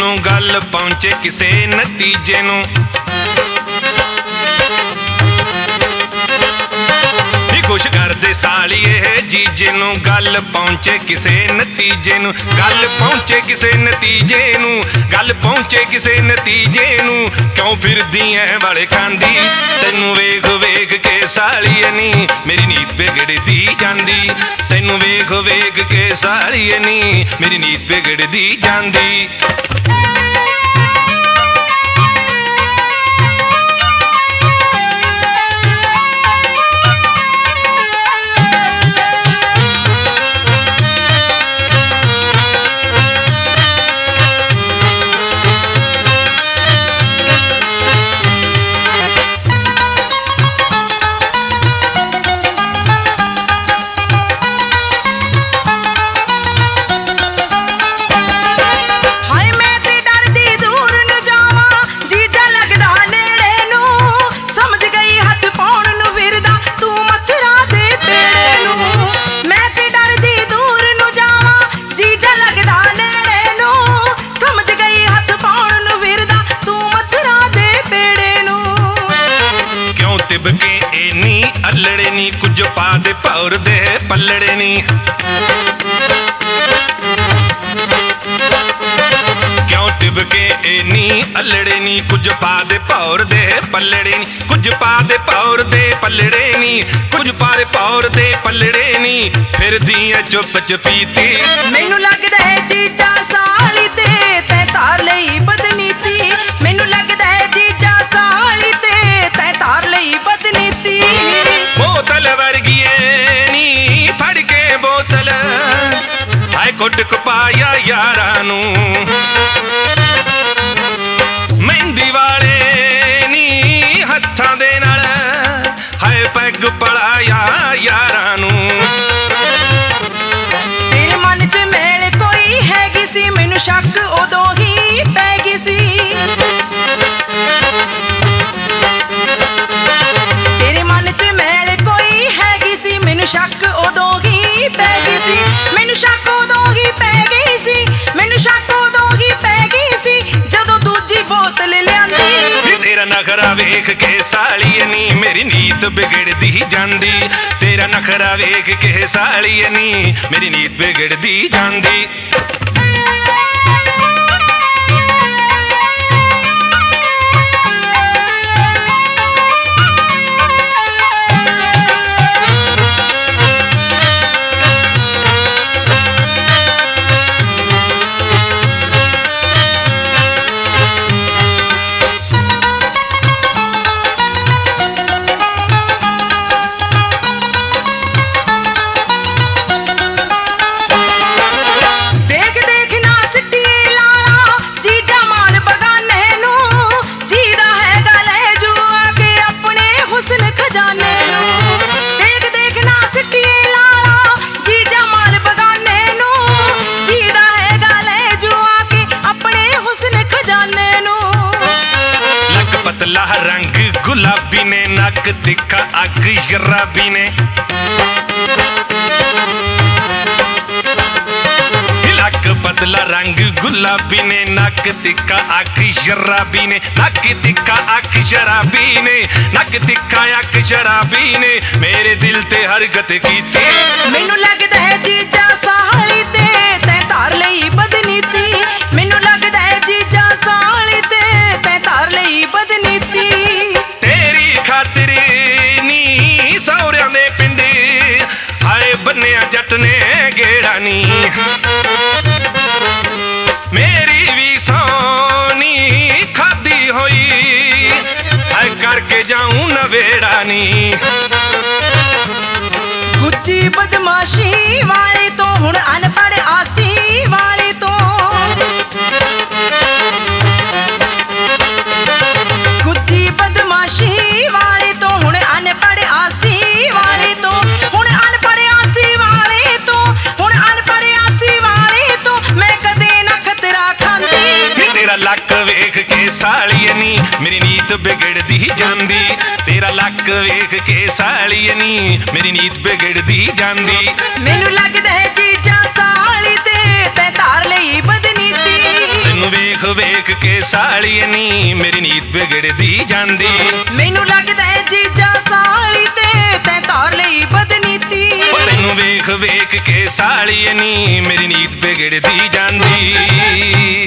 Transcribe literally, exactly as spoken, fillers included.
ਨੂੰ ਗੱਲ ਪਹੁੰਚੇ ਕਿਸੇ ਨਤੀਜੇ ਨੂੰ। खुश कर दे सालिए जीजे नू गल पहुंचे किसे नतीजे नू। गल पहुंचे किसे नतीजे नू, गल पहुंचे किसे नतीजे नू। क्यों फिरदी ऐ वाले खांदी तैनू वेख वेख के सालिए नी मेरी नीत बिगड़दी जांदी। तैनू वेख वेख के सालिए नी मेरी नीत बिगड़दी जांदी। अल्लड़े नी कुछ पा दे भौर दे पल्लड़े नी। क्यों तिबके एनी अल्लड़े नी कुछ पा दे भौर दे पल्लड़े नी। कुछ पा दे भौर दे पल्लड़े नी, कुछ पा दे भौर दे पल्लड़े नी। फिर दी चुप चपीती मैनू लगदा है जीजा साली ते तै तार लई बदनीती। मैनू लगदा है जीजा साली ते तै तार लई बदनीती। बोतल वर्गी नी फड़ के बोतल हाय कुट पाया यारा नू। मेहंदी वाले नी हत्थां दे नाल हाय पैग पड़ाया यारा नू। तेरे मन च मेल कोई हैगी सी मैनू शक उदों ही पै गई सी। तेरे मन च मेल कोई हैगी सी मैनू शक उदों ही पै गई सी। मैनू शक उदों ही पै गई सी। मैनू शक उदों ही पै गई सी जदों दूजी बोतल लियांदी। तेरा नखरा वेख के सालिए नी मेरी नीत बिगड़दी जांदी। तेरा नखरा वेख के सालिए नी मेरी नीत बिगड़दी जांदी। रंग गुलाबी ने नक तिखा अग शराबी ने। लक पतला रंग गुलाबी ने नक तिखा अग शराबी ने। नक तिखा अग शराबी ने, नक तिखा अग शराबी ने मेरे दिल ते हरकत कीती। मैनू लगदा है जीजा साली ते तै तार लई बदनीती। मैनू लगदा है जीजा साली ते तै तार लई बदनीती। तेरी खातिर नी सौरियां दे पिंड हाय बन्निया जट ने गेड़ा नी। मेरी भी सोनी खादी होई हाय करके जाऊं नवेड़ा नी। गुच्ची बदमाशी वाले तो हुण अनपढ़ आसी वाले तो। गुच्ची बदमाशी वाले तो हुण अनपढ़ आसी वाले तो। हुण अनपढ़ आसी वाले तो, हुण अनपढ़ आसी वाले तो मैं कदे ना खतरा खांदी। तेरा लक वेख के सालिए नी मेरी नीत बिगड़दी जांदी। तेरा लक वेख के सालिए नी मेरी नीत बिगड़दी जांदी। मैनू लगदा है जीजा साली ते तै तार लई बदनीती। ਤੈਨੂੰ ਵੇਖ ਵੇਖ ਕੇ ਸਾਲੀਏ ਨੀ ਮੇਰੀ ਨੀਤ ਵਿਗੜਦੀ ਜਾਂਦੀ। ਮੈਨੂੰ ਲੱਗਦਾ ਏ ਜੀਜਾ ਸਾਲੀ ਤੇ ਤੈਂ ਧਾਰ ਲਈ ਬਦਨੀਤੀ। ਤੈਨੂੰ ਵੇਖ ਵੇਖ ਕੇ ਸਾਲੀਏ ਨੀ ਮੇਰੀ ਨੀਤ ਵਿਗੜਦੀ ਜਾਂਦੀ।